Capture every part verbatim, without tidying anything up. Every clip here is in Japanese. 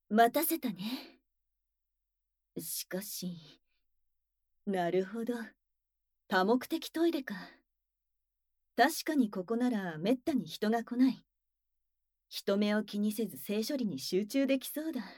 待たせたね。しかし、なるほど。多目的トイレか。確かにここならめったに人が来ない。人目を気にせず性処理に集中できそうだ。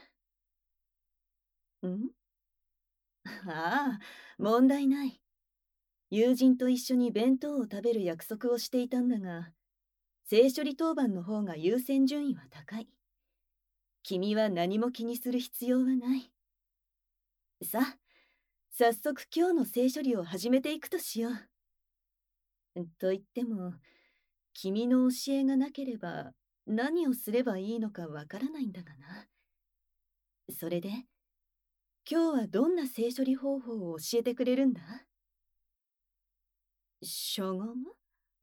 んああ、問題ない。友人と一緒に弁当を食べる約束をしていたんだが、性処理当番の方が優先順位は高い。君は何も気にする必要はない。さあ、早速今日の性処理を始めていくとしよう。と言っても、君の教えがなければ何をすればいいのかわからないんだがな。それで、今日はどんな性処理方法を教えてくれるんだ？しゃがむ？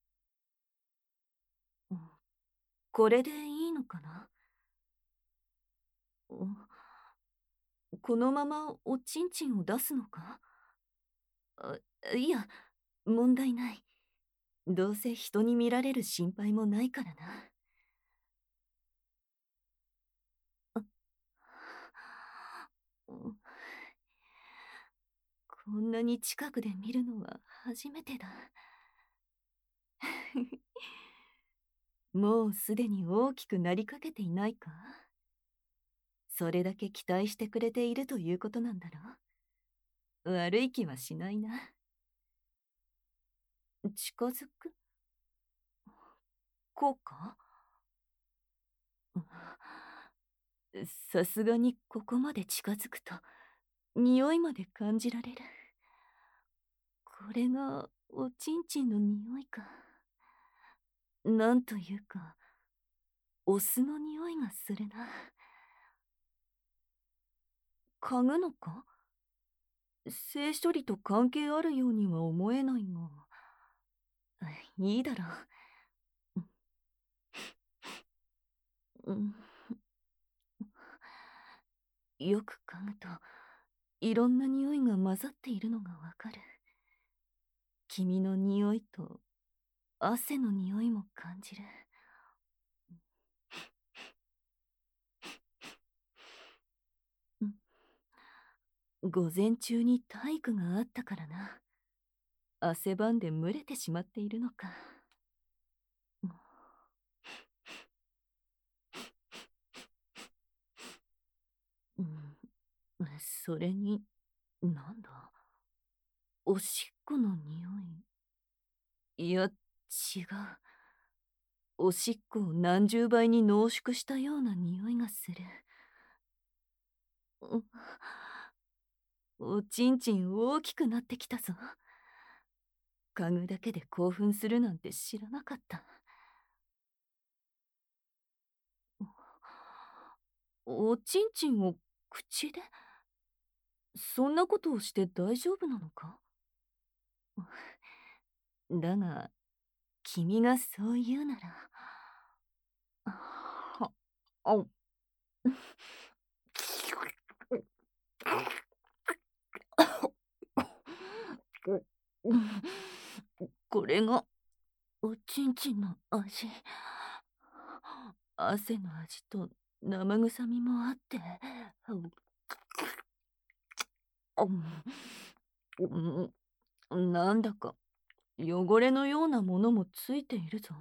うん、これでいいのかな？うん、このままおちんちんを出すのか？あ、いや、問題ない。どうせ人に見られる心配もないからな。うん、こんなに近くで見るのは初めてだ。もうすでに大きくなりかけていないか？それだけ期待してくれているということなんだろ？悪い気はしないな。近づく？こうか？さすがにここまで近づくと匂いまで感じられる。これがおちんちんの匂いか。なんというかお酢の匂いがするな。嗅ぐのか？性処理と関係あるようには思えないが。いいだろう。うん、よく嗅ぐといろんな匂いが混ざっているのがわかる。君の匂いと汗の匂いも感じる。うん、午前中に体育があったからな。汗ばんで蒸れてしまっているのか。うん、それに、なんだ、おしっこの匂い。いや、違う。おしっこを何十倍に濃縮したような匂いがする。うん、おちんちん大きくなってきたぞ。嗅ぐだけで興奮するなんて知らなかった。おちんちんを口で？そんなことをして大丈夫なのか？だが、君がそう言うなら。は、あ、これがおちんちんの味。汗の味と生臭みもあって、うん、なんだか汚れのようなものもついているぞ。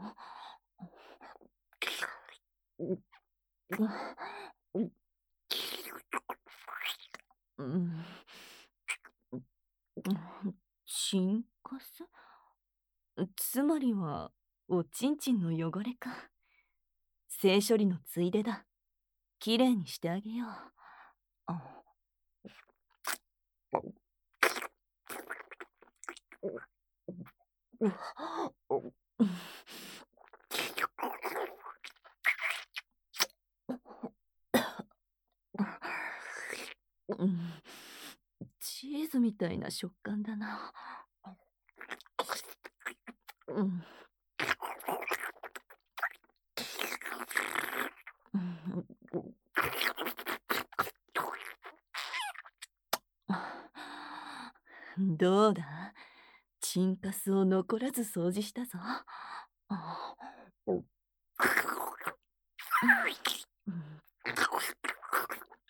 うん、チンカス？つまりはおちんちんの汚れか。性処理のついでだ。きれいにしてあげよう。あ、うん、チーズみたいな食感だな。うん、どうだ？チンカスを残らず掃除したぞ。うん、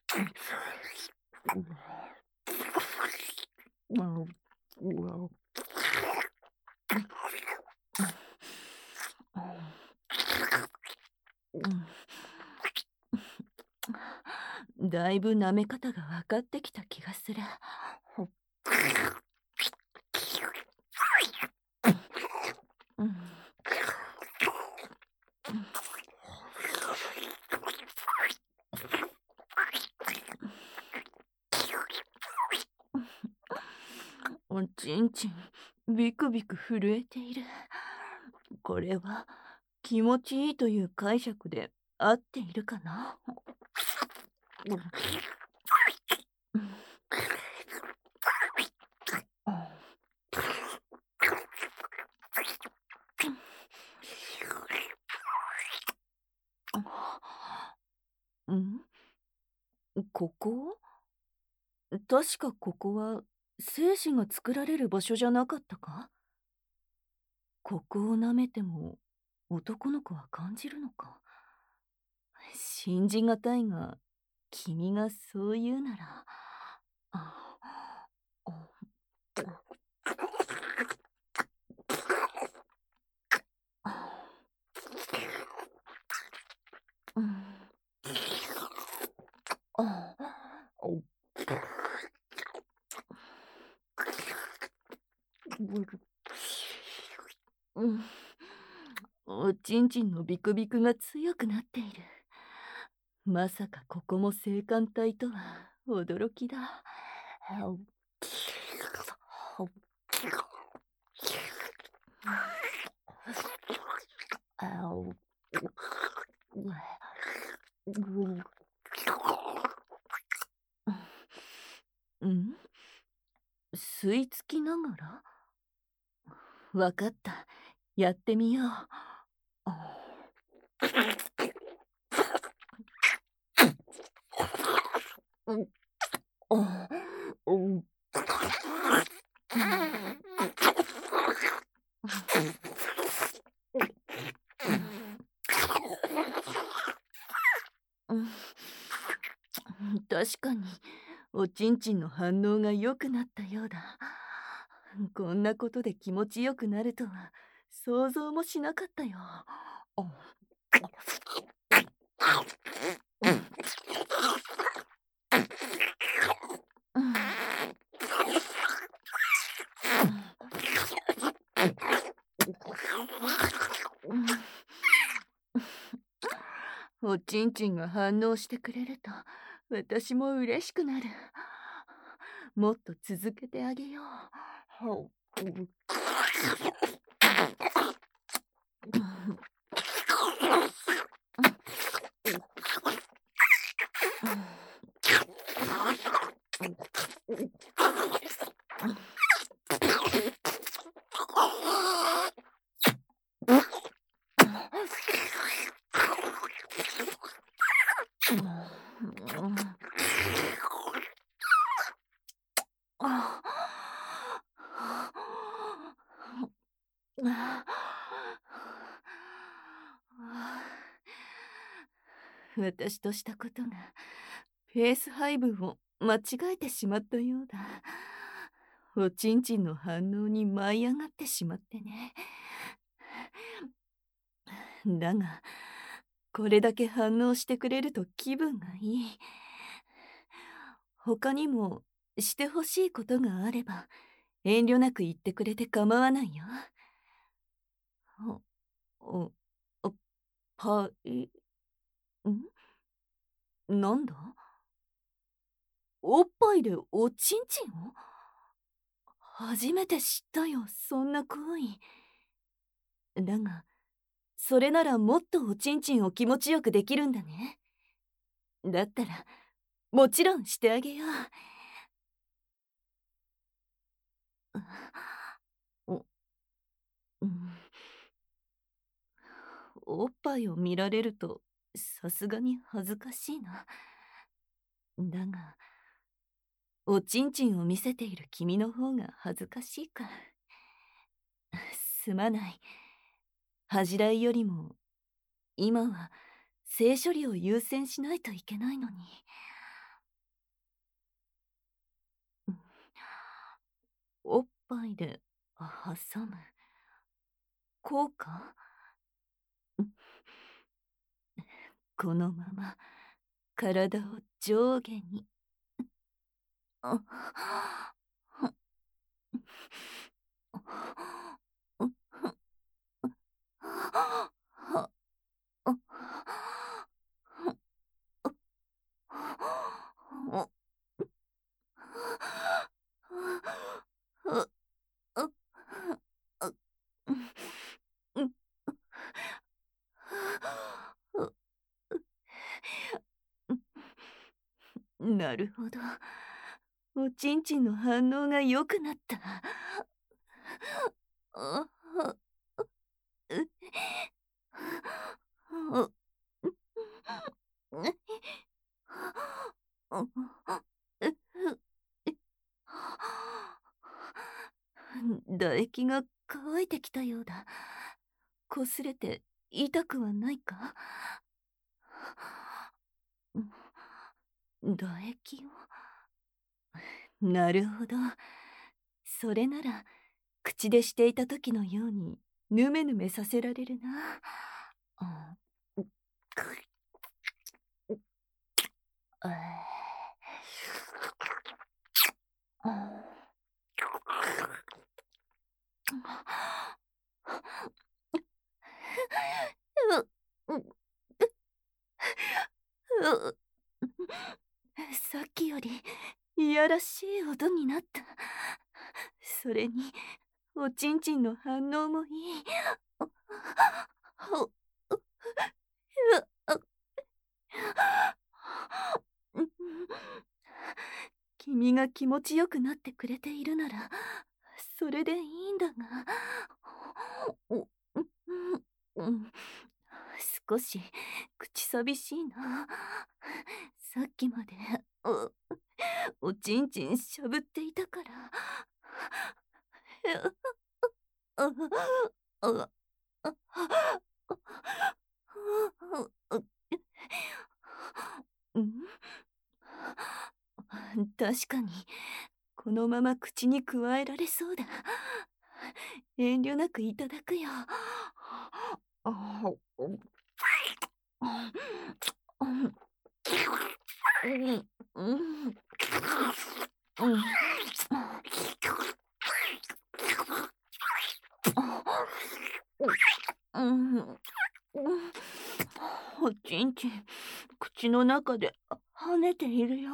だいぶ舐め方が分かってきた気がする。うん、おちんちん、ビクビク震えている。これは気持ちいいという解釈で合っているかな。うん、ここ、確かここは精子が作られる場所じゃなかったか。ここを舐めても男の子は感じるのか。信じがたいが、君がそう言うなら。ああうん、あおうん、おちんちんのビクビクが強くなっている。まさかここも性感帯とは驚きだ。うん、吸い付きながら。わかった。やってみよう。うん、うん、うん、確かにおちんちんの反応が良くなったようだ。こんなことで気持ちよくなるとは想像もしなかったよ。うん、おちんちんが反応してくれると私も嬉しくなる。もっと続けてあげよう。私としたことがペース配分を間違えてしまったようだ。おちんちんの反応に舞い上がってしまってね。だがこれだけ反応してくれると気分がいい。他にもしてほしいことがあれば遠慮なく言ってくれて構わないよ。お、お、パイ、んなんだ、おっぱいでおちんちんを。初めて知ったよ、そんな行為。だが、それならもっとおちんちんを気持ちよくできるんだね。だったら、もちろんしてあげよう。お、うん、おっぱいを見られると、さすがに恥ずかしいな。だが、おちんちんを見せている君の方が恥ずかしいか。すまない。恥じらいよりも、今は性処理を優先しないといけないのに。 おっぱいで挟む。こうか？このまま体を上下に。あなるほど。おちんちんの反応が良くなった。あう唾液が乾いてきたようだ。こすれて痛くはないか？唾液を。なるほど。それなら口でしていた時のようにヌメヌメさせられるな。あうううさっきよりいやらしい音になった。それにおちんちんの反応もいい。う君が気持ちよくなってくれているならそれでいいんだが。うん少し口寂しいな。さっきまでおおちんちんしゃぶっていたから。確かにこのまま口にくわえられそうだ。遠慮なくいただくよ。おちんちん口の中で跳ねているよ。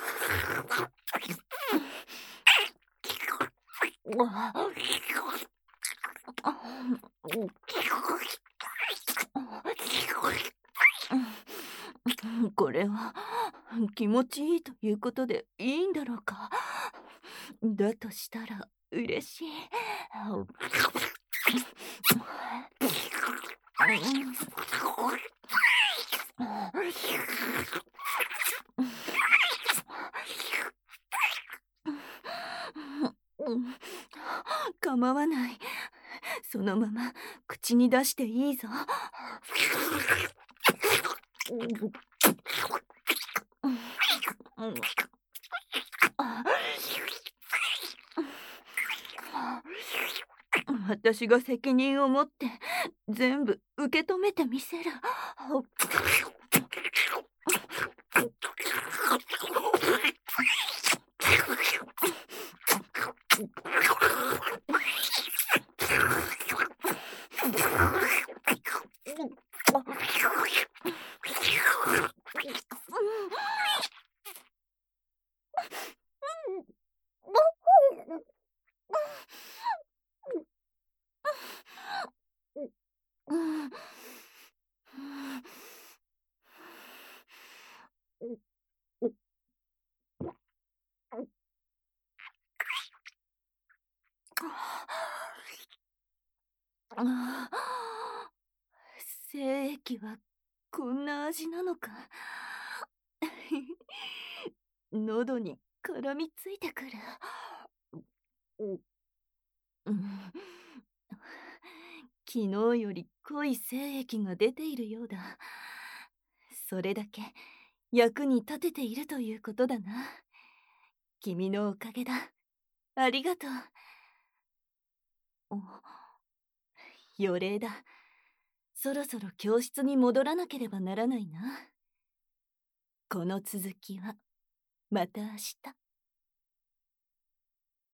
これは気持ちいいということでいいんだろうか？だとしたら嬉しい。構わない。そのまま口に出していいぞ。私が責任を持って全部受け止めてみせる。ああ、精液はこんな味なのか。喉に絡みついてくる。うん、昨日より濃い精液が出ているようだ。それだけ役に立てているということだな。君のおかげだ。 ありがとう。お、予令だ。そろそろ教室に戻らなければならないな。この続きはまた明日。